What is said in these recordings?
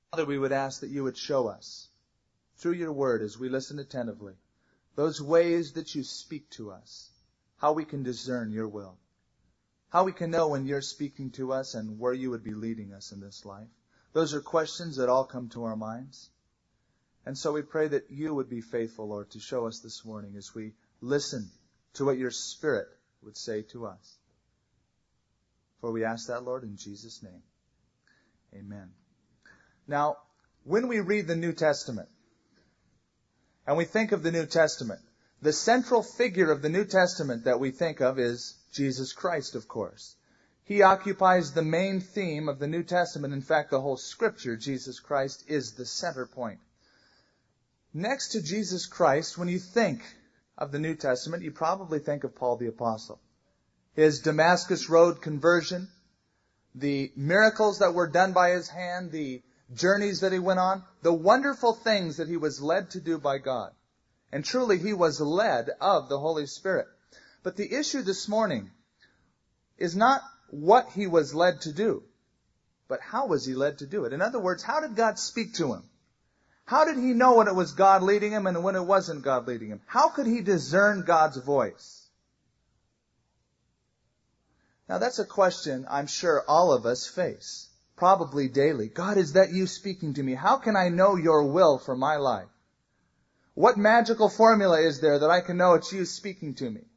Father, we would ask that you would show us, through your word as we listen attentively, those ways that you speak to us, how we can discern your will, how we can know when you're speaking to us and where you would be leading us in this life. Those are questions that all come to our minds. And so we pray that you would be faithful, Lord, to show us this morning as we listen to what your Spirit would say to us. For we ask that, Lord, in Jesus' name. Amen. Now, when we read the New Testament, and we think of the New Testament, the central figure of the New Testament that we think of is Jesus Christ, of course. He occupies the main theme of the New Testament. In fact, the whole Scripture, Jesus Christ, is the center point. Next to Jesus Christ, when you think of the New Testament, you probably think of Paul the Apostle. His Damascus Road conversion, the miracles that were done by his hand, the journeys that he went on, the wonderful things that he was led to do by God. And truly, he was led of the Holy Spirit. But the issue this morning is not what he was led to do, but how was he led to do it? In other words, how did God speak to him? How did he know when it was God leading him and when it wasn't God leading him? How could he discern God's voice? Now that's a question I'm sure all of us face, probably daily. God, is that you speaking to me? How can I know your will for my life? What magical formula is there that I can know it's you speaking to me?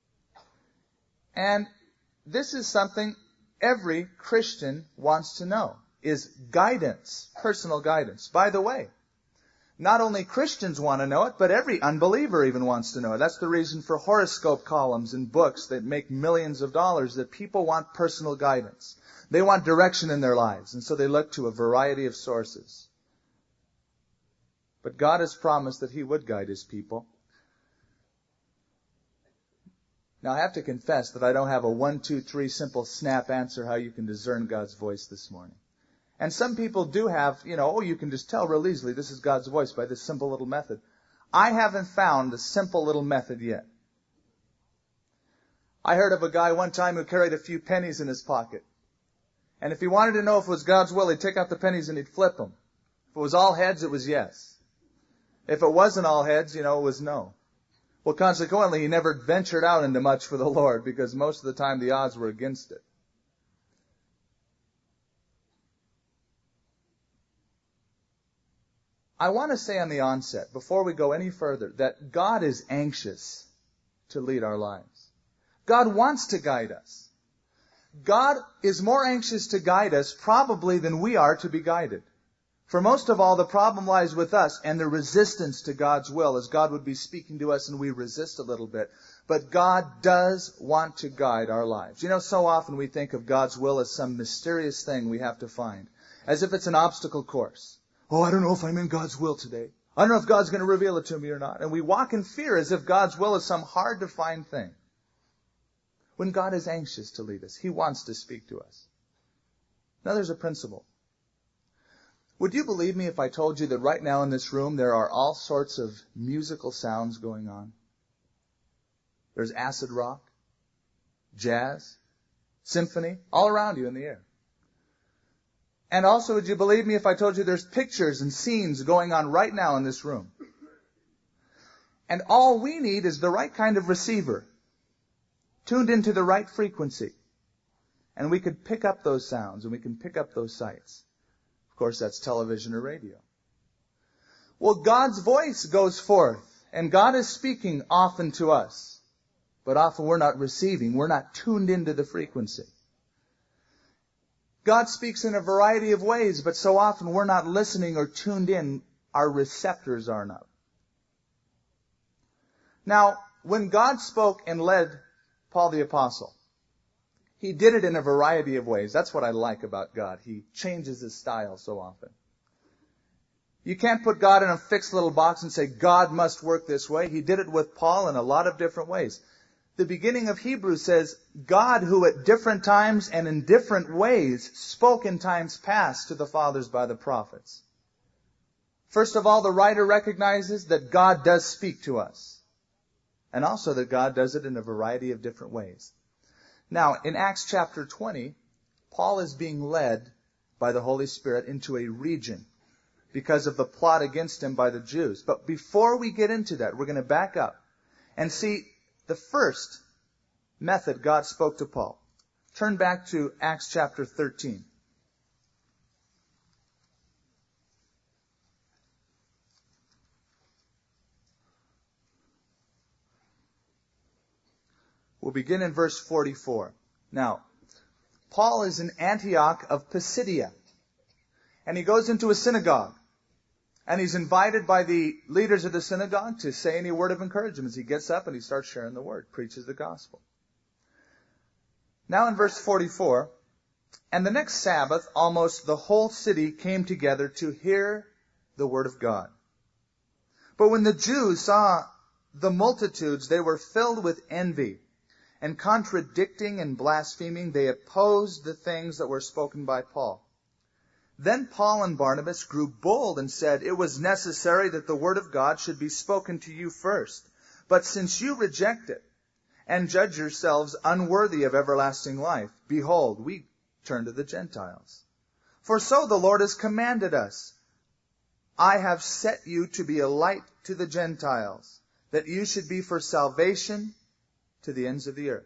And this is something every Christian wants to know, is guidance, personal guidance. By the way, not only Christians want to know it, but every unbeliever even wants to know it. That's the reason for horoscope columns in books that make millions of dollars, that people want personal guidance. They want direction in their lives, and so they look to a variety of sources. But God has promised that He would guide His people. Now, I have to confess that I don't have a 1, 2, 3 simple snap answer how you can discern God's voice this morning. And some people do have, you can just tell real easily this is God's voice by this simple little method. I haven't found the simple little method yet. I heard of a guy one time who carried a few pennies in his pocket. And if he wanted to know if it was God's will, he'd take out the pennies and he'd flip them. If it was all heads, it was yes. If it wasn't all heads, it was no. Well, consequently, he never ventured out into much for the Lord because most of the time the odds were against it. I want to say on the onset, before we go any further, that God is anxious to lead our lives. God wants to guide us. God is more anxious to guide us probably than we are to be guided. For most of all, the problem lies with us and the resistance to God's will, as God would be speaking to us and we resist a little bit. But God does want to guide our lives. So often we think of God's will as some mysterious thing we have to find, as if it's an obstacle course. Oh, I don't know if I'm in God's will today. I don't know if God's going to reveal it to me or not. And we walk in fear as if God's will is some hard to find thing. When God is anxious to lead us, He wants to speak to us. Now there's a principle. Would you believe me if I told you that right now in this room there are all sorts of musical sounds going on? There's acid rock, jazz, symphony, all around you in the air. And also, would you believe me if I told you there's pictures and scenes going on right now in this room? And all we need is the right kind of receiver, tuned into the right frequency. And we could pick up those sounds and we can pick up those sights. Of course, that's television or radio. Well, God's voice goes forth, and God is speaking often to us. But often we're not receiving. We're not tuned into the frequency. God speaks in a variety of ways, but so often we're not listening or tuned in. Our receptors are not. Now, when God spoke and led Paul the Apostle, He did it in a variety of ways. That's what I like about God. He changes His style so often. You can't put God in a fixed little box and say, God must work this way. He did it with Paul in a lot of different ways. The beginning of Hebrews says, God who at different times and in different ways spoke in times past to the fathers by the prophets. First of all, the writer recognizes that God does speak to us. And also that God does it in a variety of different ways. Now, in Acts chapter 20, Paul is being led by the Holy Spirit into a region. because of the plot against him by the Jews. But before we get into that, we're going to back up and see the first method God spoke to Paul. Turn back to Acts chapter 13. We'll begin in verse 44. Now, Paul is in Antioch of Pisidia, and he goes into a synagogue, and he's invited by the leaders of the synagogue to say any word of encouragement. As he gets up and he starts sharing the word, preaches the gospel. Now in verse 44, and the next Sabbath, almost the whole city came together to hear the word of God. But when the Jews saw the multitudes, they were filled with envy, and contradicting and blaspheming, they opposed the things that were spoken by Paul. Then Paul and Barnabas grew bold and said, "It was necessary that the word of God should be spoken to you first. But since you reject it and judge yourselves unworthy of everlasting life, behold, we turn to the Gentiles. For so the Lord has commanded us. I have set you to be a light to the Gentiles, that you should be for salvation to the ends of the earth."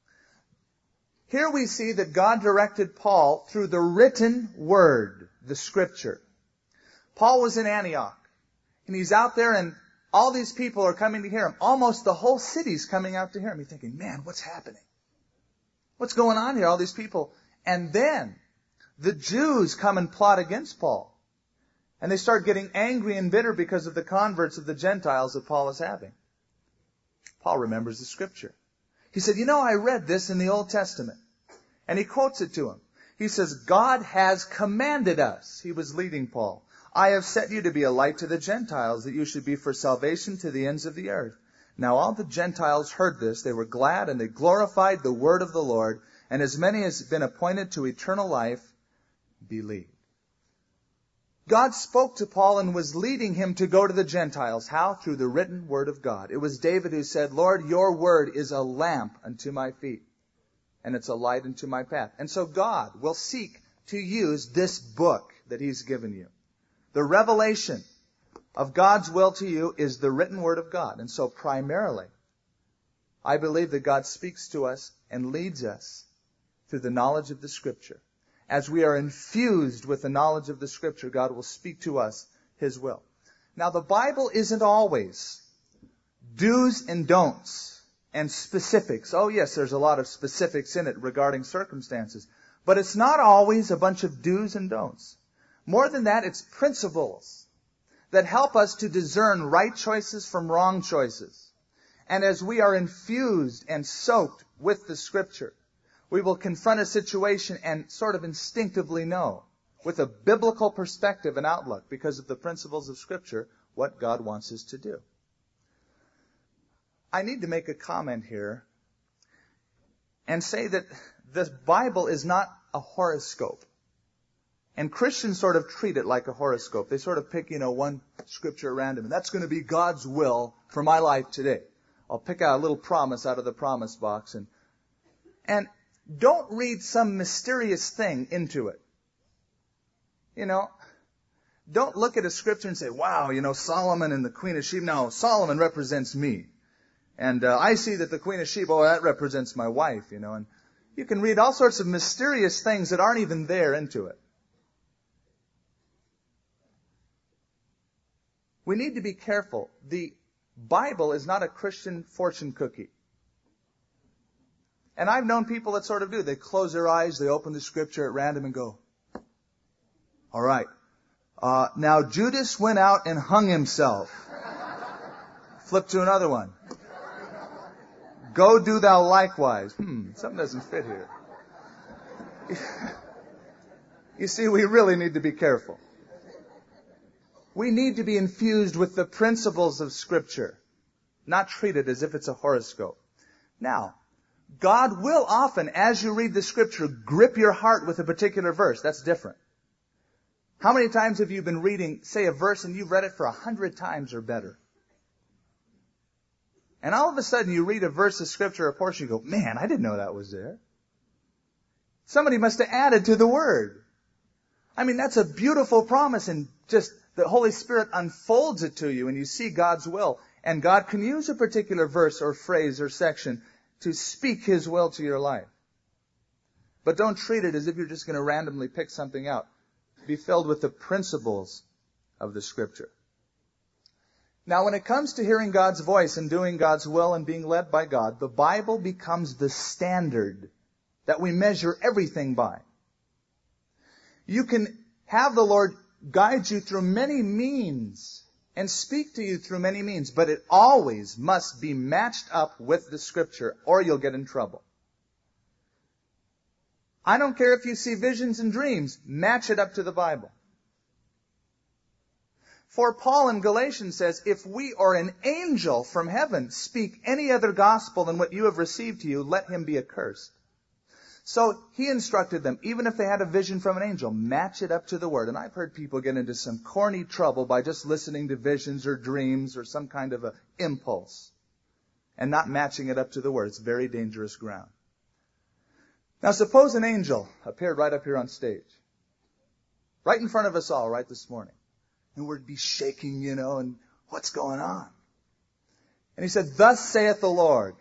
Here we see that God directed Paul through the written word, the scripture. Paul was in Antioch, and he's out there, and all these people are coming to hear him. Almost the whole city's coming out to hear him. You're thinking, man, what's happening? What's going on here? All these people. And then the Jews come and plot against Paul. And they start getting angry and bitter because of the converts of the Gentiles that Paul is having. Paul remembers the scripture. He said, I read this in the Old Testament. And he quotes it to him. He says, God has commanded us. He was leading Paul. I have set you to be a light to the Gentiles, that you should be for salvation to the ends of the earth. Now all the Gentiles heard this. They were glad, and they glorified the word of the Lord. And as many as have been appointed to eternal life believed. God spoke to Paul and was leading him to go to the Gentiles. How? Through the written word of God. It was David who said, Lord, your word is a lamp unto my feet, and it's a light unto my path. And so God will seek to use this book that he's given you. The revelation of God's will to you is the written word of God. And so primarily, I believe that God speaks to us and leads us through the knowledge of the Scripture. As we are infused with the knowledge of the Scripture, God will speak to us His will. Now, the Bible isn't always do's and don'ts and specifics. Oh, yes, there's a lot of specifics in it regarding circumstances. But it's not always a bunch of do's and don'ts. More than that, it's principles that help us to discern right choices from wrong choices. And as we are infused and soaked with the Scripture, we will confront a situation and sort of instinctively know, with a biblical perspective and outlook, because of the principles of Scripture, what God wants us to do. I need to make a comment here and say that the Bible is not a horoscope. And Christians sort of treat it like a horoscope. They sort of pick, one scripture at random, and that's going to be God's will for my life today. I'll pick out a little promise out of the promise box and don't read some mysterious thing into it. Don't look at a scripture and say, wow, Solomon and the Queen of Sheba. No, Solomon represents me. And I see that the Queen of Sheba, that represents my wife, And you can read all sorts of mysterious things that aren't even there into it. We need to be careful. The Bible is not a Christian fortune cookie. And I've known people that sort of do. They close their eyes, they open the scripture at random and go, all right. Now Judas went out and hung himself. Flip to another one. Go do thou likewise. Something doesn't fit here. You see, we really need to be careful. We need to be infused with the principles of Scripture, not treat it as if it's a horoscope. Now, God will often, as you read the Scripture, grip your heart with a particular verse. That's different. How many times have you been reading, say, a verse and you've read it for 100 times or better? And all of a sudden you read a verse of Scripture, a portion, you go, man, I didn't know that was there. Somebody must have added to the Word. I mean, that's a beautiful promise, and just the Holy Spirit unfolds it to you and you see God's will. And God can use a particular verse or phrase or section to speak His will to your life. But don't treat it as if you're just going to randomly pick something out. Be filled with the principles of the Scripture. Now, when it comes to hearing God's voice and doing God's will and being led by God, the Bible becomes the standard that we measure everything by. You can have the Lord guide you through many means and speak to you through many means, but it always must be matched up with the Scripture, or you'll get in trouble. I don't care if you see visions and dreams, match it up to the Bible. For Paul in Galatians says, if we or an angel from heaven speak any other gospel than what you have received to you, let him be accursed. So he instructed them, even if they had a vision from an angel, match it up to the Word. And I've heard people get into some corny trouble by just listening to visions or dreams or some kind of an impulse and not matching it up to the Word. It's very dangerous ground. Now suppose an angel appeared right up here on stage, right in front of us all right this morning. And we'd be shaking, and what's going on? And he said, thus saith the Lord,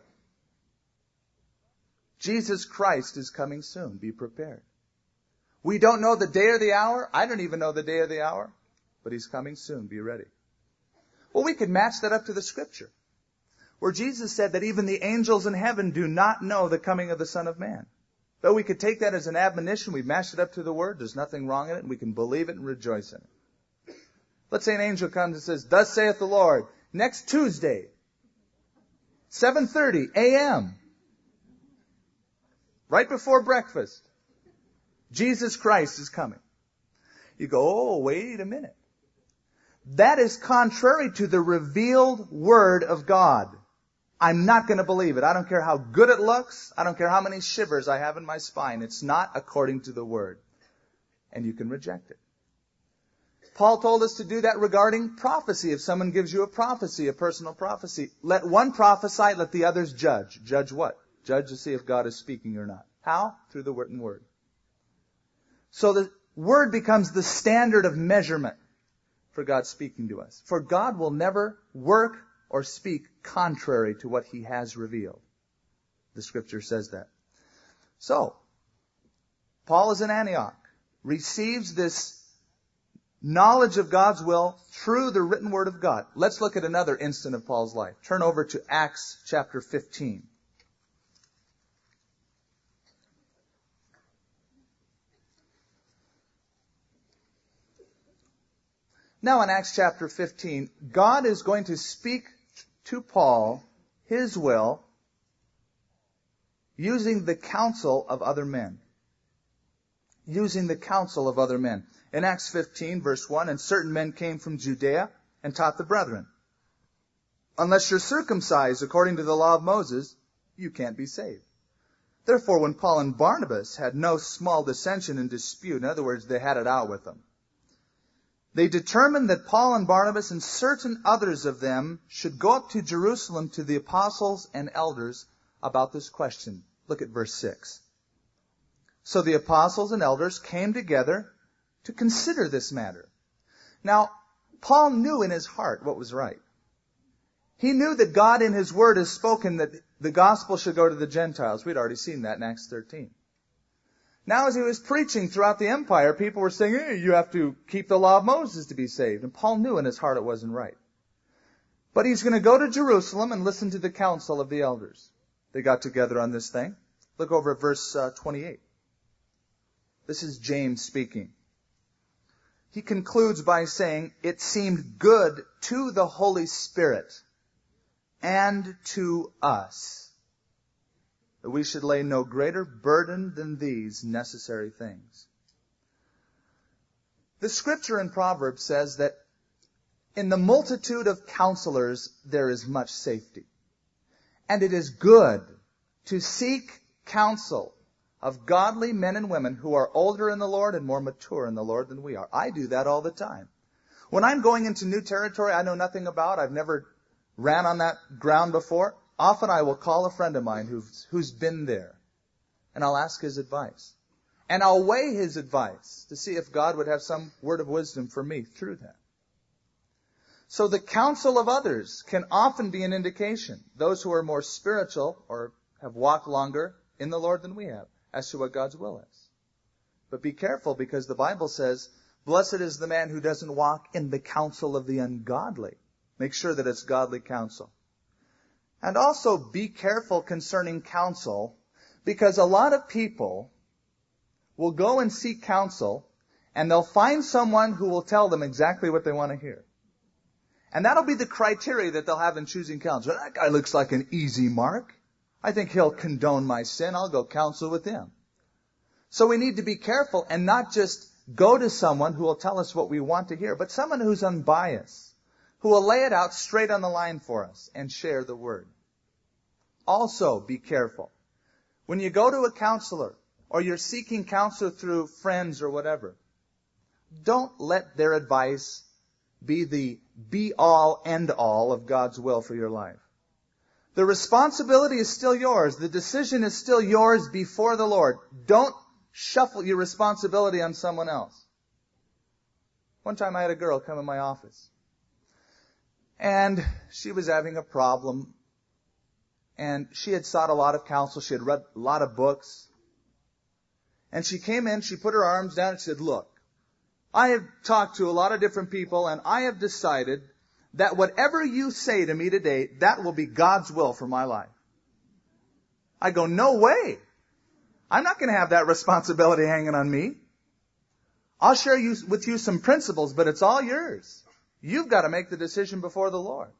Jesus Christ is coming soon. Be prepared. We don't know the day or the hour. I don't even know the day or the hour. But He's coming soon. Be ready. Well, we could match that up to the Scripture, where Jesus said that even the angels in heaven do not know the coming of the Son of Man. But we could take that as an admonition. We match it up to the Word. There's nothing wrong in it. And we can believe it and rejoice in it. Let's say an angel comes and says, thus saith the Lord, next Tuesday, 7:30 a.m., right before breakfast, Jesus Christ is coming. You go, oh, wait a minute. That is contrary to the revealed Word of God. I'm not going to believe it. I don't care how good it looks. I don't care how many shivers I have in my spine. It's not according to the Word. And you can reject it. Paul told us to do that regarding prophecy. If someone gives you a prophecy, a personal prophecy, let one prophesy, let the others judge. Judge what? Judge to see if God is speaking or not. How? Through the written Word. So the Word becomes the standard of measurement for God speaking to us. For God will never work or speak contrary to what He has revealed. The Scripture says that. So, Paul is in Antioch, receives this knowledge of God's will through the written Word of God. Let's look at another instant of Paul's life. Turn over to Acts chapter 15. Now in Acts chapter 15, God is going to speak to Paul His will using the counsel of other men. Using the counsel of other men. In Acts 15, verse 1, and certain men came from Judea and taught the brethren, unless you're circumcised according to the law of Moses, you can't be saved. Therefore, when Paul and Barnabas had no small dissension and dispute, in other words, they had it out with them, they determined that Paul and Barnabas and certain others of them should go up to Jerusalem to the apostles and elders about this question. Look at verse 6. So the apostles and elders came together to consider this matter. Now, Paul knew in his heart what was right. He knew that God in His Word has spoken that the gospel should go to the Gentiles. We'd already seen that in Acts 13. Now as he was preaching throughout the empire, people were saying, hey, you have to keep the law of Moses to be saved. And Paul knew in his heart it wasn't right. But he's going to go to Jerusalem and listen to the counsel of the elders. They got together on this thing. Look over at verse 28. This is James speaking. He concludes by saying, it seemed good to the Holy Spirit and to us that we should lay no greater burden than these necessary things. The Scripture in Proverbs says that in the multitude of counselors there is much safety. And it is good to seek counsel of godly men and women who are older in the Lord and more mature in the Lord than we are. I do that all the time. When I'm going into new territory I know nothing about, I've never ran on that ground before, often I will call a friend of mine who's been there, and I'll ask his advice. And I'll weigh his advice to see if God would have some word of wisdom for me through that. So the counsel of others can often be an indication, those who are more spiritual or have walked longer in the Lord than we have, as to what God's will is. But be careful, because the Bible says, blessed is the man who doesn't walk in the counsel of the ungodly. Make sure that it's godly counsel. And also be careful concerning counsel, because a lot of people will go and seek counsel, and they'll find someone who will tell them exactly what they want to hear. And that'll be the criteria that they'll have in choosing counsel. That guy looks like an easy mark. I think he'll condone my sin. I'll go counsel with him. So we need to be careful and not just go to someone who will tell us what we want to hear, but someone who's unbiased, who will lay it out straight on the line for us and share the word. Also, be careful. When you go to a counselor, or you're seeking counsel through friends or whatever, don't let their advice be the be-all, end-all of God's will for your life. The responsibility is still yours. The decision is still yours before the Lord. Don't shuffle your responsibility on someone else. One time I had a girl come in my office, and she was having a problem, and she had sought a lot of counsel. She had read a lot of books. And she came in, she put her arms down and said, look, I have talked to a lot of different people, and I have decided that whatever you say to me today, that will be God's will for my life. I go, no way. I'm not going to have that responsibility hanging on me. I'll share with you some principles, but it's all yours. You've got to make the decision before the Lord.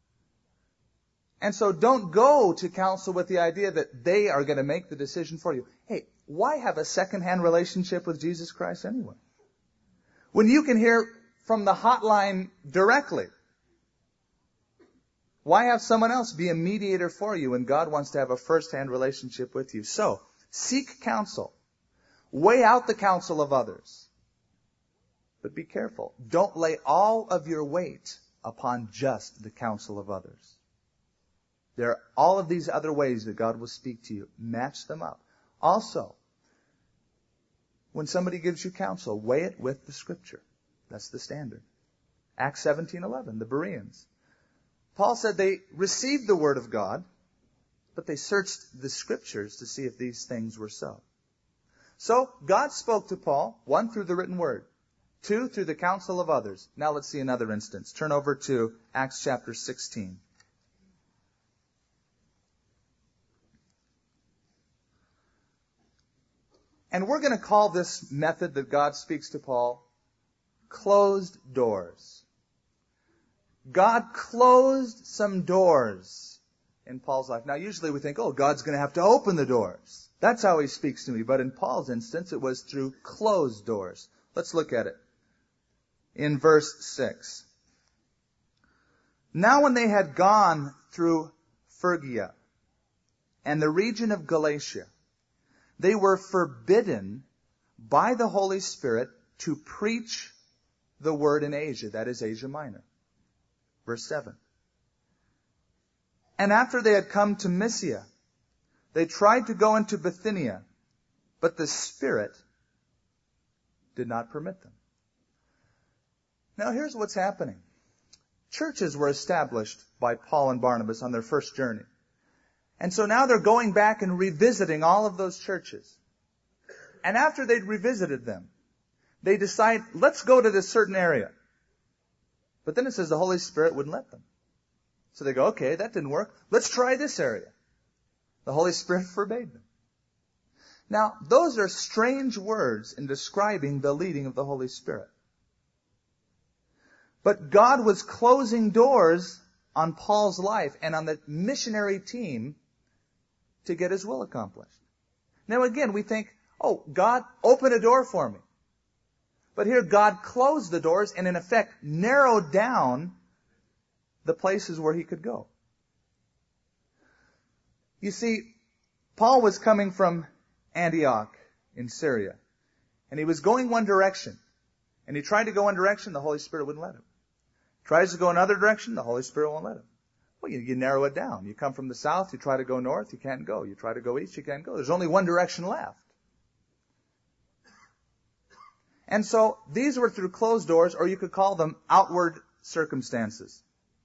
And so don't go to counsel with the idea that they are going to make the decision for you. Hey, why have a second-hand relationship with Jesus Christ anyway? When you can hear from the hotline directly. Why have someone else be a mediator for you when God wants to have a first-hand relationship with you? So, seek counsel. Weigh out the counsel of others. But be careful. Don't lay all of your weight upon just the counsel of others. There are all of these other ways that God will speak to you. Match them up. Also, when somebody gives you counsel, weigh it with the Scripture. That's the standard. Acts 17:11, the Bereans. Paul said they received the Word of God, but they searched the Scriptures to see if these things were so. So, God spoke to Paul, 1, through the written Word, 2, through the counsel of others. Now let's see another instance. Turn over to Acts chapter 16. And we're going to call this method that God speaks to Paul closed doors. God closed some doors in Paul's life. Now, usually we think, oh, God's going to have to open the doors. That's how he speaks to me. But in Paul's instance, it was through closed doors. Let's look at it. In verse 6. Now when they had gone through Phrygia and the region of Galatia, they were forbidden by the Holy Spirit to preach the word in Asia, that is Asia Minor. Verse 7. And after they had come to Mysia, they tried to go into Bithynia, but the Spirit did not permit them. Now here's what's happening. Churches were established by Paul and Barnabas on their first journey. And so now they're going back and revisiting all of those churches. And after they'd revisited them, they decide, let's go to this certain area. But then it says the Holy Spirit wouldn't let them. So they go, okay, that didn't work. Let's try this area. The Holy Spirit forbade them. Now, those are strange words in describing the leading of the Holy Spirit. But God was closing doors on Paul's life and on the missionary team to get His will accomplished. Now again, we think, oh, God, open a door for me. But here God closed the doors and in effect narrowed down the places where he could go. You see, Paul was coming from Antioch in Syria. And he was going one direction. And he tried to go one direction, the Holy Spirit wouldn't let him. Tries to go another direction, the Holy Spirit won't let him. Well, you narrow it down. You come from the south, you try to go north, you can't go. You try to go east, you can't go. There's only one direction left. And so these were through closed doors, or you could call them outward circumstances.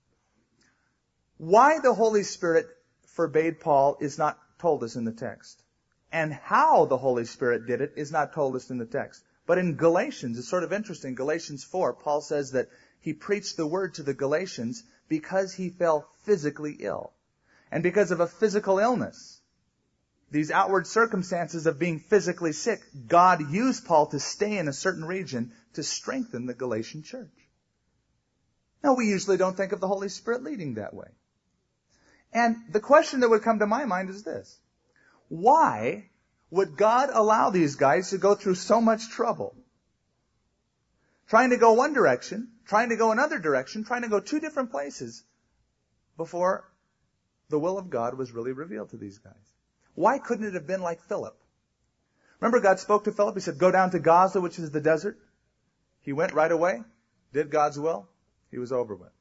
Why the Holy Spirit forbade Paul is not told us in the text. And how the Holy Spirit did it is not told us in the text. But in Galatians, it's sort of interesting. Galatians 4, Paul says that he preached the word to the Galatians because he fell physically ill. And because of a physical illness, these outward circumstances of being physically sick, God used Paul to stay in a certain region to strengthen the Galatian church. Now, we usually don't think of the Holy Spirit leading that way. And the question that would come to my mind is this. Why would God allow these guys to go through so much trouble? Trying to go one direction, trying to go another direction, trying to go two different places before the will of God was really revealed to these guys. Why couldn't it have been like Philip? Remember, God spoke to Philip. He said, go down to Gaza, which is the desert. He went right away, did God's will. He was over with.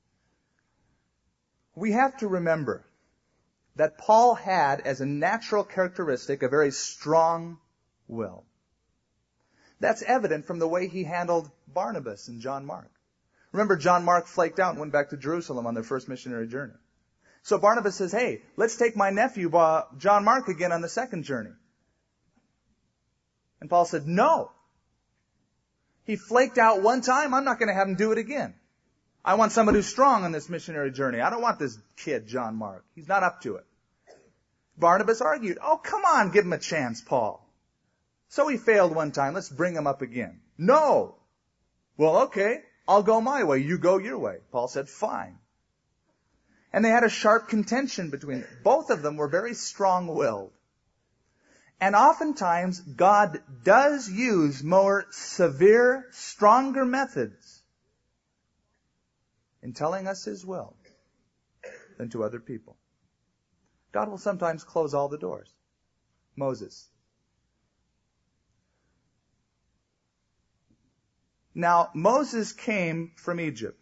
We have to remember that Paul had, as a natural characteristic, a very strong will. That's evident from the way he handled Barnabas and John Mark. Remember, John Mark flaked out and went back to Jerusalem on their first missionary journey. So Barnabas says, hey, let's take my nephew, John Mark, again on the second journey. And Paul said, no. He flaked out one time, I'm not going to have him do it again. I want somebody who's strong on this missionary journey. I don't want this kid, John Mark. He's not up to it. Barnabas argued, oh, come on, give him a chance, Paul. So he failed one time, let's bring him up again. No. Well, okay, I'll go my way, you go your way. Paul said, fine. And they had a sharp contention between them. Both of them were very strong-willed. And oftentimes, God does use more severe, stronger methods in telling us His will than to other people. God will sometimes close all the doors. Moses. Now, Moses came from Egypt.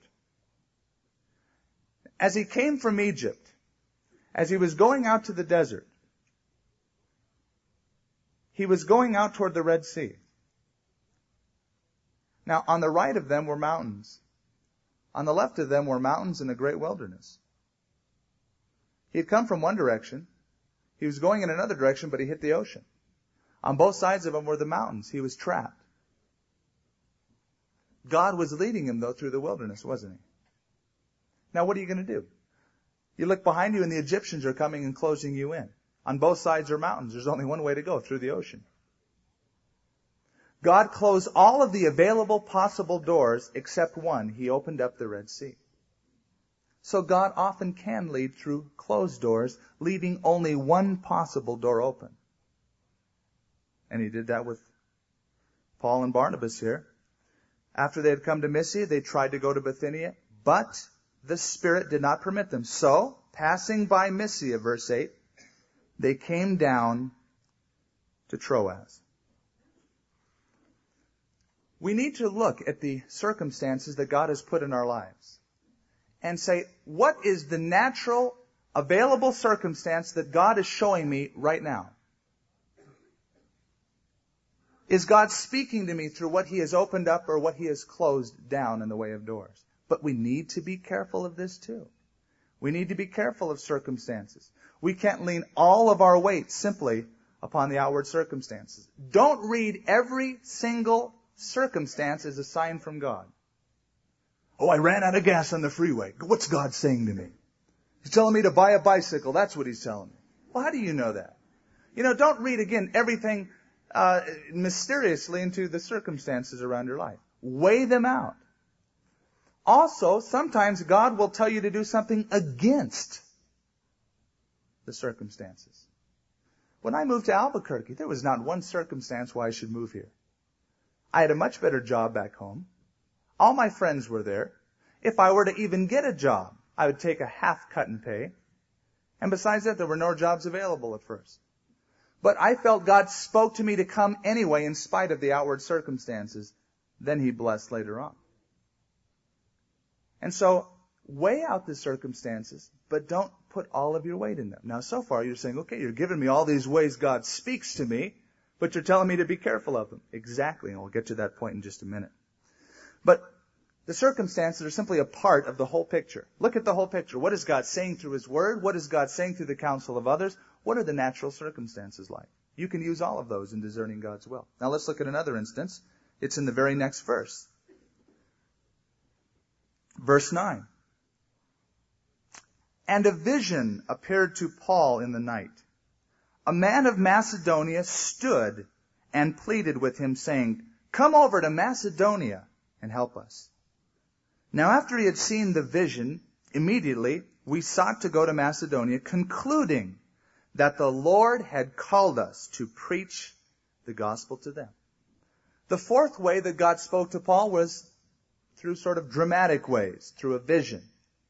As he came from Egypt, as he was going out to the desert, he was going out toward the Red Sea. Now, on the right of them were mountains. On the left of them were mountains and a great wilderness. He had come from one direction. He was going in another direction, but he hit the ocean. On both sides of him were the mountains. He was trapped. God was leading him, though, through the wilderness, wasn't he? Now, what are you going to do? You look behind you and the Egyptians are coming and closing you in. On both sides are mountains. There's only one way to go, through the ocean. God closed all of the available possible doors except one. He opened up the Red Sea. So God often can lead through closed doors, leaving only one possible door open. And He did that with Paul and Barnabas here. After they had come to Mysia, they tried to go to Bithynia, but the Spirit did not permit them. So, passing by Mysia, verse 8, they came down to Troas. We need to look at the circumstances that God has put in our lives and say, what is the natural, available circumstance that God is showing me right now? Is God speaking to me through what He has opened up or what He has closed down in the way of doors? But we need to be careful of this too. We need to be careful of circumstances. We can't lean all of our weight simply upon the outward circumstances. Don't read every single circumstance as a sign from God. Oh, I ran out of gas on the freeway. What's God saying to me? He's telling me to buy a bicycle. That's what He's telling me. Well, how do you know that? Don't read again everything mysteriously into the circumstances around your life. Weigh them out. Also, sometimes God will tell you to do something against the circumstances. When I moved to Albuquerque, there was not one circumstance why I should move here. I had a much better job back home. All my friends were there. If I were to even get a job, I would take a half cut in pay. And besides that, there were no jobs available at first. But I felt God spoke to me to come anyway in spite of the outward circumstances. Then He blessed later on. And so, weigh out the circumstances, but don't put all of your weight in them. Now, so far you're saying, okay, you're giving me all these ways God speaks to me, But you're telling me to be careful of them. Exactly, and we'll get to that point in just a minute. But the circumstances are simply a part of the whole picture. Look at the whole picture. What is God saying through His Word? What is God saying through the counsel of others? What are the natural circumstances like? You can use all of those in discerning God's will. Now let's look at another instance. It's in the very next verse. Verse 9. And a vision appeared to Paul in the night. A man of Macedonia stood and pleaded with him, saying, "Come over to Macedonia and help us." Now after he had seen the vision, immediately we sought to go to Macedonia, concluding that the Lord had called us to preach the gospel to them. The fourth way that God spoke to Paul was through sort of dramatic ways, through a vision.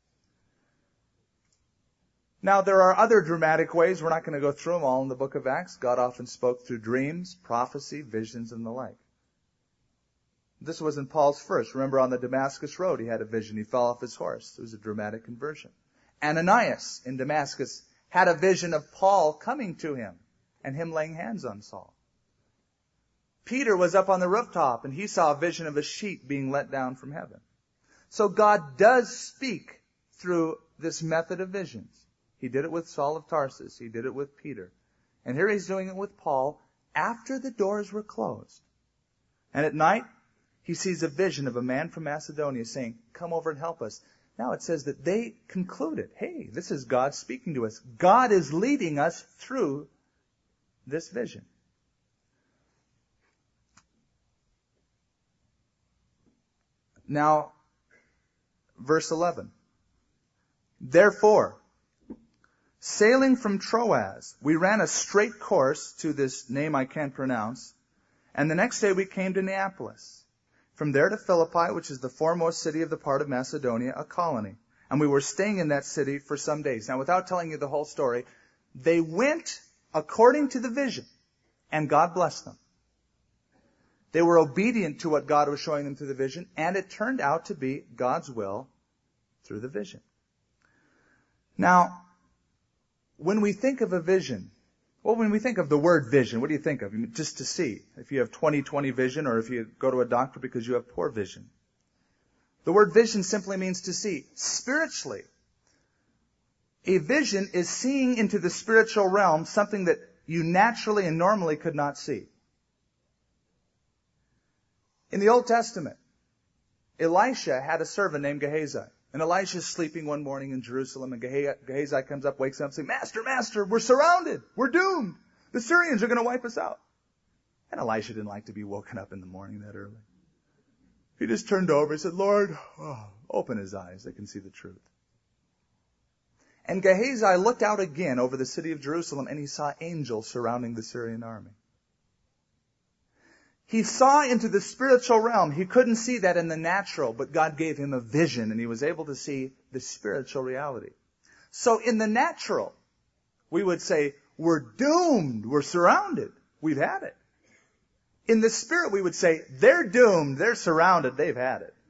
Now, there are other dramatic ways. We're not going to go through them all in the book of Acts. God often spoke through dreams, prophecy, visions, and the like. This wasn't Paul's first. Remember, on the Damascus road, he had a vision. He fell off his horse. It was a dramatic conversion. Ananias in Damascus had a vision of Paul coming to him and him laying hands on Saul. Peter was up on the rooftop and he saw a vision of a sheep being let down from heaven. So God does speak through this method of visions. He did it with Saul of Tarsus. He did it with Peter. And here he's doing it with Paul after the doors were closed. And at night, he sees a vision of a man from Macedonia saying, "Come over and help us." Now it says that they concluded, hey, this is God speaking to us. God is leading us through this vision. Now, verse 11. Therefore, sailing from Troas, we ran a straight course to this name I can't pronounce, and the next day we came to Neapolis. From there to Philippi, which is the foremost city of the part of Macedonia, a colony. And we were staying in that city for some days. Now, without telling you the whole story, they went according to the vision, and God blessed them. They were obedient to what God was showing them through the vision, and it turned out to be God's will through the vision. Now, when we think of a vision, when we think of the word vision, what do you think of? Just to see. If you have 20/20 vision, or if you go to a doctor because you have poor vision. The word vision simply means to see. Spiritually, a vision is seeing into the spiritual realm something that you naturally and normally could not see. In the Old Testament, Elisha had a servant named Gehazi. And Elisha's sleeping one morning in Jerusalem, and Gehazi comes up, wakes up, and says, Master, we're surrounded. We're doomed. The Syrians are going to wipe us out. And Elisha didn't like to be woken up in the morning that early. He just turned over and said, Lord, open his eyes. They can see the truth. And Gehazi looked out again over the city of Jerusalem, and he saw angels surrounding the Syrian army. He saw into the spiritual realm. He couldn't see that in the natural, but God gave him a vision, and he was able to see the spiritual reality. So in the natural, we would say, we're doomed. We're surrounded. We've had it. In the spirit, we would say, they're doomed. They're surrounded. They've had it.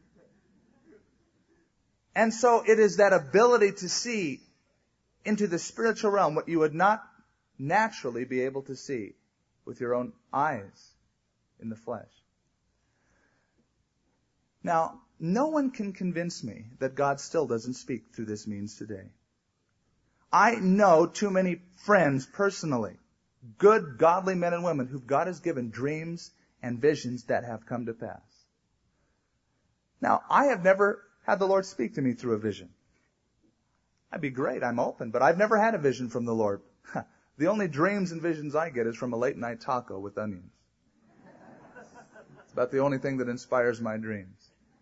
And so it is that ability to see into the spiritual realm what you would not naturally be able to see with your own eyes in the flesh. Now, no one can convince me that God still doesn't speak through this means today. I know too many friends personally, good, godly men and women who God has given dreams and visions that have come to pass. Now, I have never had the Lord speak to me through a vision. That'd be great. I'm open, but I've never had a vision from the Lord. The only dreams and visions I get is from a late night taco with onions. It's about the only thing that inspires my dreams.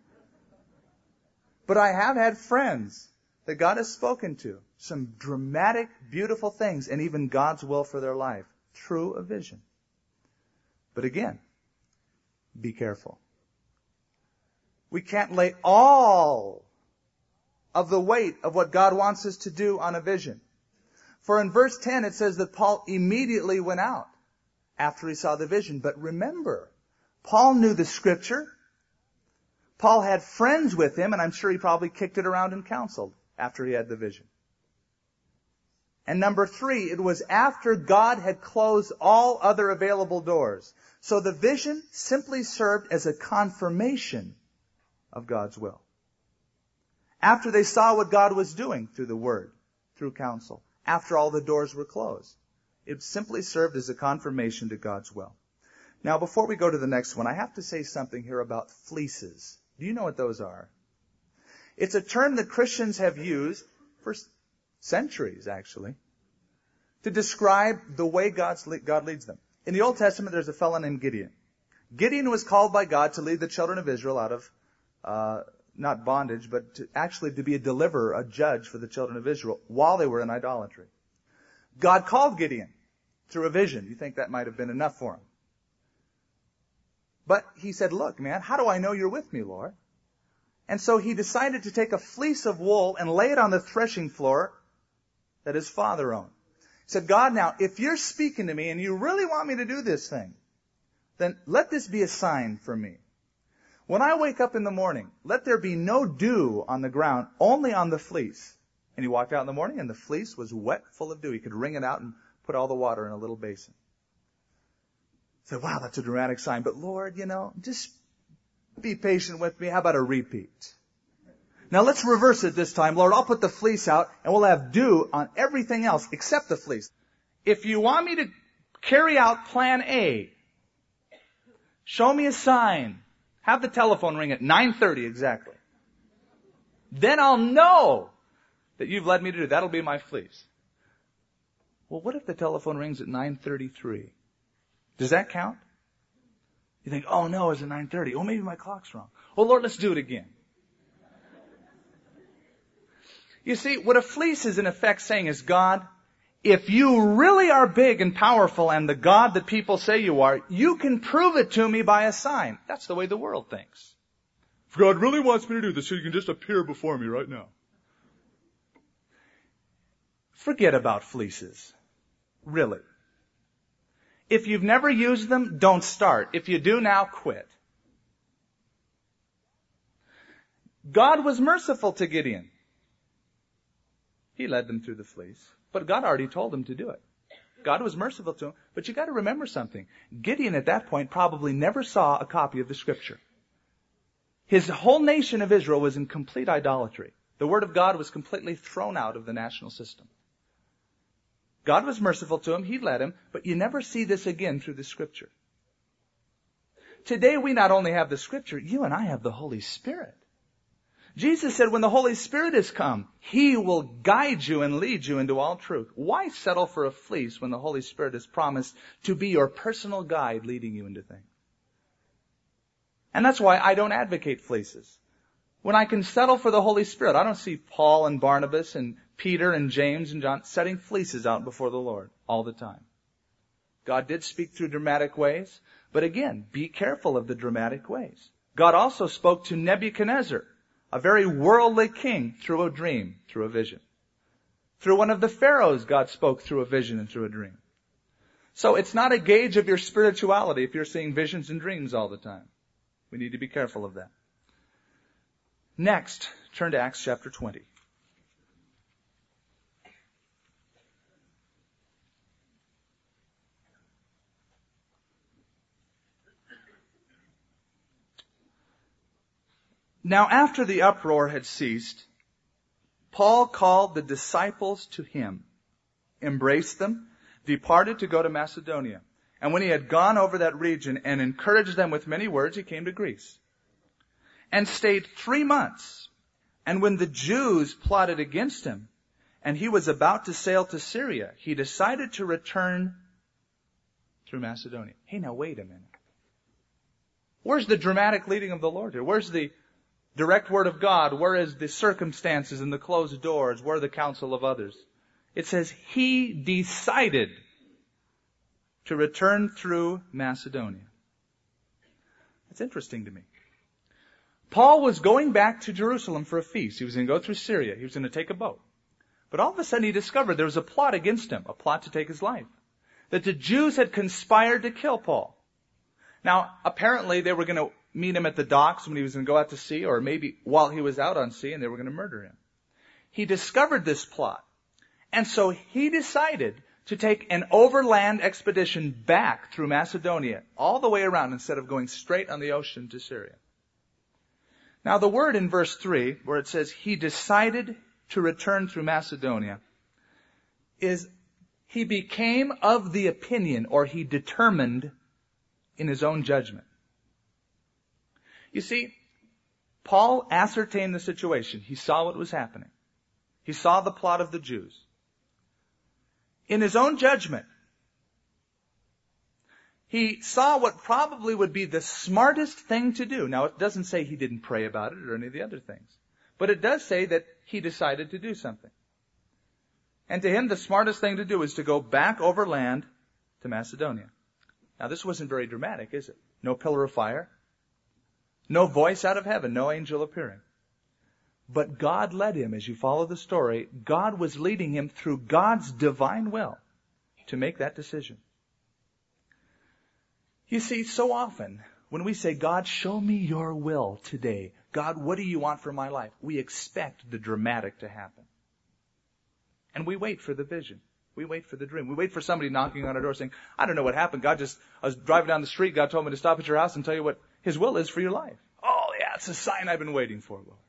But I have had friends that God has spoken to, some dramatic, beautiful things, and even God's will for their life through a vision. But again, be careful. We can't lay all of the weight of what God wants us to do on a vision. For in verse 10 it says that Paul immediately went out after he saw the vision. But remember, Paul knew the Scripture. Paul had friends with him, and I'm sure he probably kicked it around and counseled after he had the vision. And number 3, it was after God had closed all other available doors. So the vision simply served as a confirmation of God's will. After they saw what God was doing through the Word, through counsel, after all the doors were closed, it simply served as a confirmation to God's will. Now, before we go to the next one, I have to say something here about fleeces. Do you know what those are? It's a term that Christians have used for centuries, actually, to describe the way God leads them. In the Old Testament, there's a fellow named Gideon. Gideon was called by God to lead the children of Israel out of, not bondage, but to be a deliverer, a judge for the children of Israel while they were in idolatry. God called Gideon through a vision. You think that might have been enough for him. But he said, look, man, how do I know you're with me, Lord? And so he decided to take a fleece of wool and lay it on the threshing floor that his father owned. He said, God, now, if you're speaking to me and you really want me to do this thing, then let this be a sign for me. When I wake up in the morning, let there be no dew on the ground, only on the fleece. And he walked out in the morning and the fleece was wet, full of dew. He could wring it out and put all the water in a little basin. He said, wow, that's a dramatic sign. But Lord, just be patient with me. How about a repeat? Now let's reverse it this time. Lord, I'll put the fleece out and we'll have dew on everything else except the fleece. If you want me to carry out plan A, show me a sign. Have the telephone ring at 9:30 exactly. Then I'll know that you've led me to do. That'll be my fleece. Well, what if the telephone rings at 9:33? Does that count? You think, oh no, it's at 9:30. Oh, maybe my clock's wrong. Oh Lord, let's do it again. You see, what a fleece is in effect saying is, God, if you really are big and powerful and the God that people say you are, you can prove it to me by a sign. That's the way the world thinks. If God really wants me to do this, so you can just appear before me right now. Forget about fleeces. Really. If you've never used them, don't start. If you do now, quit. God was merciful to Gideon. He led them through the fleece. But God already told him to do it. God was merciful to him. But you got to remember something. Gideon at that point probably never saw a copy of the Scripture. His whole nation of Israel was in complete idolatry. The Word of God was completely thrown out of the national system. God was merciful to him. He led him. But you never see this again through the Scripture. Today we not only have the Scripture, you and I have the Holy Spirit. Jesus said when the Holy Spirit has come, He will guide you and lead you into all truth. Why settle for a fleece when the Holy Spirit has promised to be your personal guide leading you into things? And that's why I don't advocate fleeces. When I can settle for the Holy Spirit, I don't see Paul and Barnabas and Peter and James and John setting fleeces out before the Lord all the time. God did speak through dramatic ways, but again, be careful of the dramatic ways. God also spoke to Nebuchadnezzar, a very worldly king, through a dream, through a vision. Through one of the pharaohs, God spoke through a vision and through a dream. So it's not a gauge of your spirituality if you're seeing visions and dreams all the time. We need to be careful of that. Next, turn to Acts chapter 20. Now, after the uproar had ceased, Paul called the disciples to him, embraced them, departed to go to Macedonia. And when he had gone over that region and encouraged them with many words, he came to Greece and stayed 3 months. And when the Jews plotted against him and he was about to sail to Syria, he decided to return through Macedonia. Hey, now wait a minute. Where's the dramatic leading of the Lord here? Where's the direct word of God? Where is the circumstances and the closed doors? Where the counsel of others? It says he decided to return through Macedonia. That's interesting to me. Paul was going back to Jerusalem for a feast. He was going to go through Syria. He was going to take a boat. But all of a sudden he discovered there was a plot against him, a plot to take his life. That the Jews had conspired to kill Paul. Now, apparently they were going to meet him at the docks when he was going to go out to sea, or maybe while he was out on sea, and they were going to murder him. He discovered this plot. And so he decided to take an overland expedition back through Macedonia, all the way around, instead of going straight on the ocean to Syria. Now the word in verse 3, where it says he decided to return through Macedonia, is he became of the opinion, or he determined in his own judgment. You see, Paul ascertained the situation. He saw what was happening. He saw the plot of the Jews. In his own judgment, he saw what probably would be the smartest thing to do. Now, it doesn't say he didn't pray about it or any of the other things. But it does say that he decided to do something. And to him, the smartest thing to do is to go back overland to Macedonia. Now, this wasn't very dramatic, is it? No pillar of fire. No voice out of heaven. No angel appearing. But God led him, as you follow the story, God was leading him through God's divine will to make that decision. You see, so often, when we say, God, show me your will today. God, what do you want for my life? We expect the dramatic to happen. And we wait for the vision. We wait for the dream. We wait for somebody knocking on our door saying, I don't know what happened. I was driving down the street. God told me to stop at your house and tell you what His will is for your life. Oh, yeah, it's a sign I've been waiting for, Lord.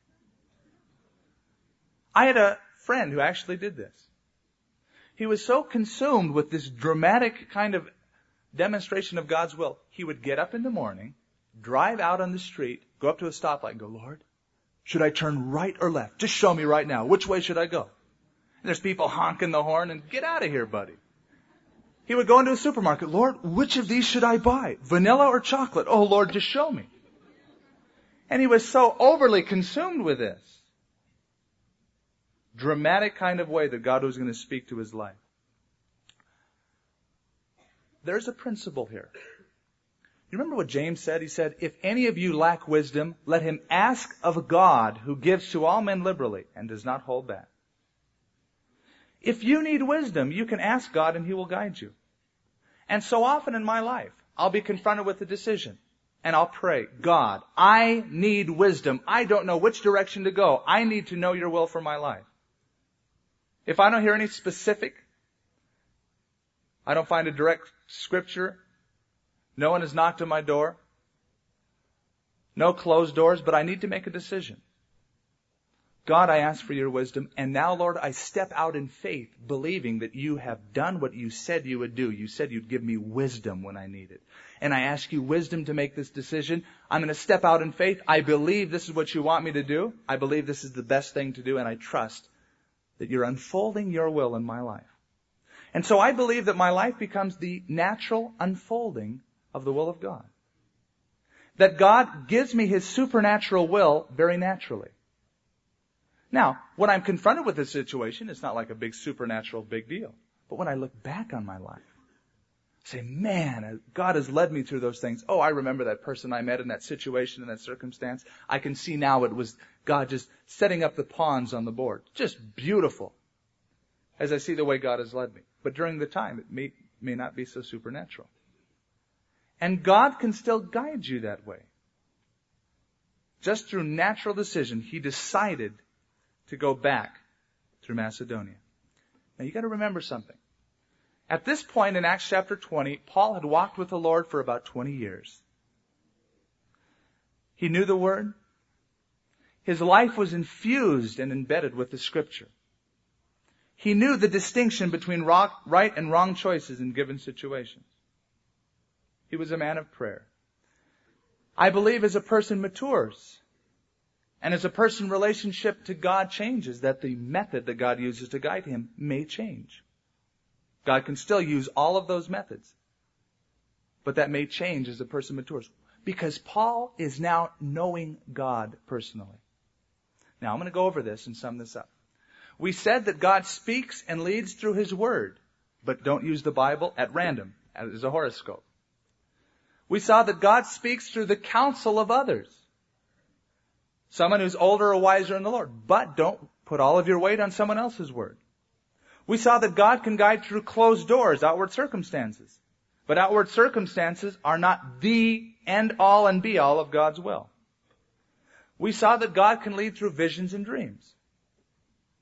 I had a friend who actually did this. He was so consumed with this dramatic kind of demonstration of God's will, he would get up in the morning, drive out on the street, go up to a stoplight and go, Lord, should I turn right or left? Just show me right now. Which way should I go? And there's people honking the horn and get out of here, buddy. He would go into a supermarket. Lord, which of these should I buy? Vanilla or chocolate? Oh, Lord, just show me. And he was so overly consumed with this dramatic kind of way that God was going to speak to his life. There's a principle here. You remember what James said? He said, if any of you lack wisdom, let him ask of God, who gives to all men liberally and does not hold back. If you need wisdom, you can ask God and He will guide you. And so often in my life, I'll be confronted with a decision. And I'll pray, God, I need wisdom. I don't know which direction to go. I need to know your will for my life. If I don't hear any specific, I don't find a direct scripture, no one has knocked on my door, no closed doors, but I need to make a decision. God, I ask for your wisdom, and now, Lord, I step out in faith, believing that you have done what you said you would do. You said you'd give me wisdom when I need it. And I ask you wisdom to make this decision. I'm going to step out in faith. I believe this is what you want me to do. I believe this is the best thing to do, and I trust that you're unfolding your will in my life. And so I believe that my life becomes the natural unfolding of the will of God. That God gives me His supernatural will very naturally. Now, when I'm confronted with this situation, it's not like a big supernatural big deal. But when I look back on my life, I say, man, God has led me through those things. Oh, I remember that person I met in that situation, in that circumstance. I can see now it was God just setting up the pawns on the board. Just beautiful. As I see the way God has led me. But during the time, it may not be so supernatural. And God can still guide you that way. Just through natural decision, He decided to go back through Macedonia. Now you got to remember something. At this point in Acts chapter 20, Paul had walked with the Lord for about 20 years. He knew the Word. His life was infused and embedded with the Scripture. He knew the distinction between right and wrong choices in given situations. He was a man of prayer. I believe as a person matures, and as a person's relationship to God changes, that the method that God uses to guide him may change. God can still use all of those methods. But that may change as a person matures. Because Paul is now knowing God personally. Now I'm going to go over this and sum this up. We said that God speaks and leads through His Word, but don't use the Bible at random as a horoscope. We saw that God speaks through the counsel of others. Someone who's older or wiser in the Lord. But don't put all of your weight on someone else's word. We saw that God can guide through closed doors, outward circumstances. But outward circumstances are not the end all and be all of God's will. We saw that God can lead through visions and dreams.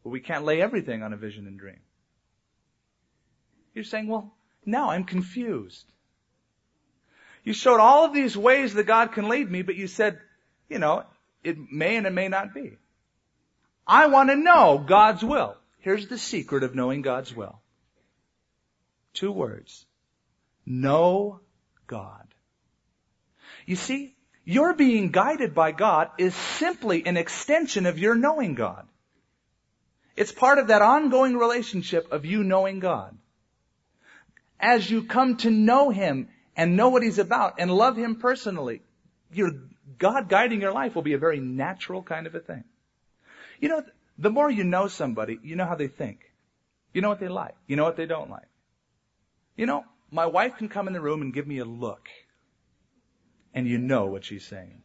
But we can't lay everything on a vision and dream. You're saying, well, now I'm confused. You showed all of these ways that God can lead me, but you said, it may and it may not be. I want to know God's will. Here's the secret of knowing God's will. 2 words. Know God. You see, your being guided by God is simply an extension of your knowing God. It's part of that ongoing relationship of you knowing God. As you come to know Him and know what He's about and love Him personally, God guiding your life will be a very natural kind of a thing. The more you know somebody, you know how they think. You know what they like. You know what they don't like. My wife can come in the room and give me a look. And you know what she's saying.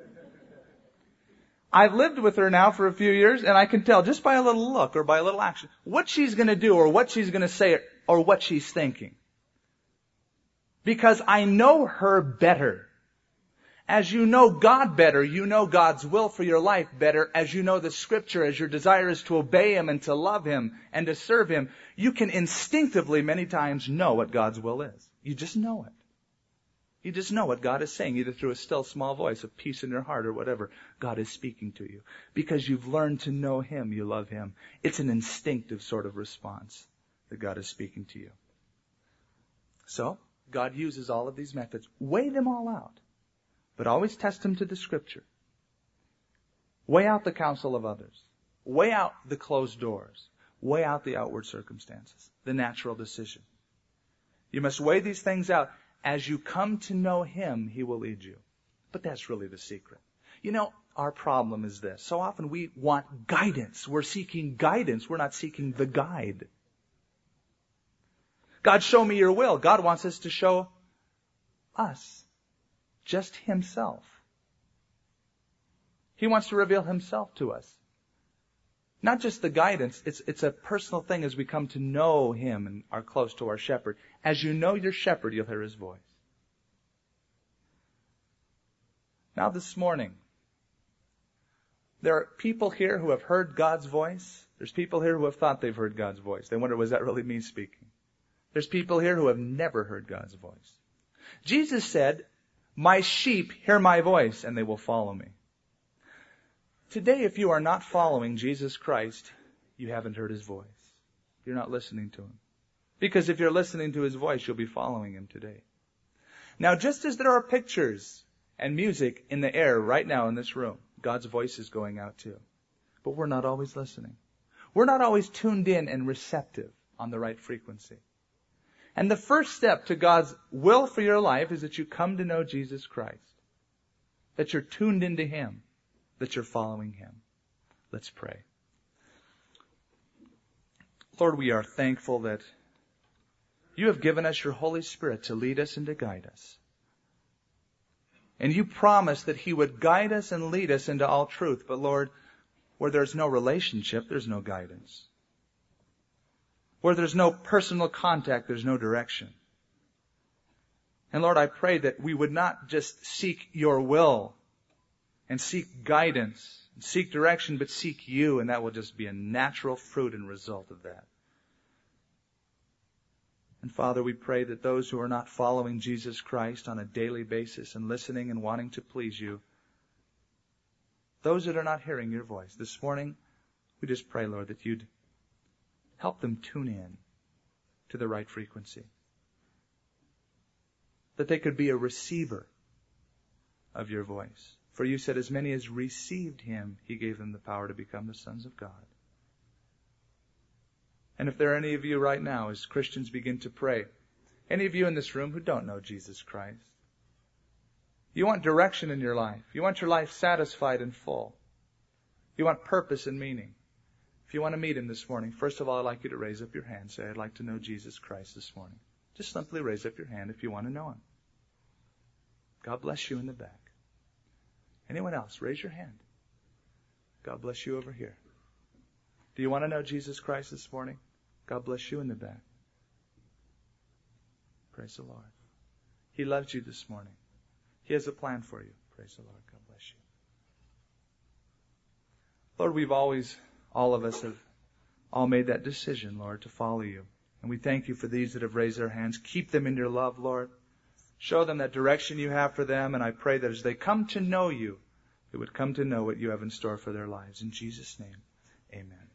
I've lived with her now for a few years, and I can tell just by a little look or by a little action what she's going to do or what she's going to say or what she's thinking. Because I know her better. As you know God better, you know God's will for your life better. As you know the Scripture, as your desire is to obey Him and to love Him and to serve Him, you can instinctively many times know what God's will is. You just know it. You just know what God is saying, either through a still small voice of peace in your heart or whatever. God is speaking to you. Because you've learned to know Him, you love Him. It's an instinctive sort of response that God is speaking to you. So, God uses all of these methods. Weigh them all out. But always test them to the Scripture. Weigh out the counsel of others. Weigh out the closed doors. Weigh out the outward circumstances, the natural decision. You must weigh these things out. As you come to know Him, He will lead you. But that's really the secret. Our problem is this. So often we want guidance. We're seeking guidance. We're not seeking the guide. God, show me your will. God wants us to show us just Himself. He wants to reveal Himself to us. Not just the guidance, it's a personal thing as we come to know Him and are close to our shepherd. As you know your shepherd, you'll hear His voice. Now this morning, there are people here who have heard God's voice. There's people here who have thought they've heard God's voice. They wonder, was that really me speaking? There's people here who have never heard God's voice. Jesus said, my sheep hear my voice and they will follow me. Today, if you are not following Jesus Christ, you haven't heard His voice. You're not listening to Him. Because if you're listening to His voice, you'll be following Him today. Now, just as there are pictures and music in the air right now in this room, God's voice is going out too. But we're not always listening. We're not always tuned in and receptive on the right frequency. And the first step to God's will for your life is that you come to know Jesus Christ. That you're tuned into Him. That you're following Him. Let's pray. Lord, we are thankful that You have given us Your Holy Spirit to lead us and to guide us. And You promised that He would guide us and lead us into all truth. But Lord, where there's no relationship, there's no guidance. Where there's no personal contact, there's no direction. And Lord, I pray that we would not just seek Your will and seek guidance and seek direction, but seek You, and that will just be a natural fruit and result of that. And Father, we pray that those who are not following Jesus Christ on a daily basis and listening and wanting to please You, those that are not hearing Your voice, this morning, we just pray, Lord, that You'd help them tune in to the right frequency. That they could be a receiver of Your voice. For You said, as many as received Him, He gave them the power to become the sons of God. And if there are any of you right now, as Christians begin to pray, any of you in this room who don't know Jesus Christ, you want direction in your life. You want your life satisfied and full. You want purpose and meaning. If you want to meet Him this morning, first of all, I'd like you to raise up your hand. Say, I'd like to know Jesus Christ this morning. Just simply raise up your hand if you want to know Him. God bless you in the back. Anyone else? Raise your hand. God bless you over here. Do you want to know Jesus Christ this morning? God bless you in the back. Praise the Lord. He loves you this morning. He has a plan for you. Praise the Lord. God bless you. Lord, all of us have all made that decision, Lord, to follow you. And we thank you for these that have raised their hands. Keep them in your love, Lord. Show them that direction you have for them, and I pray that as they come to know you, they would come to know what you have in store for their lives. In Jesus' name, amen.